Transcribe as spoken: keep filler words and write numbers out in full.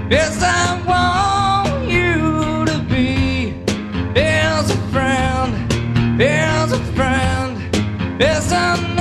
Yes, I want you to be. As a friend, as a friend. Yes, I